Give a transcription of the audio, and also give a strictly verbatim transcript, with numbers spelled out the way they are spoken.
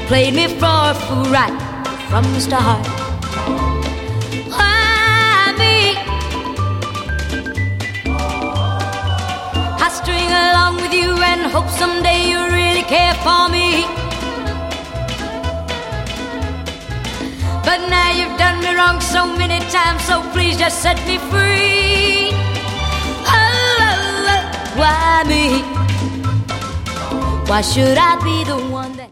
played me for a fool right from the start. Why me? I string along with you and hope someday you really care for me. But now you've done me wrong so many times, so please just set me free. Oh, oh, oh, why me? Why should I be the one that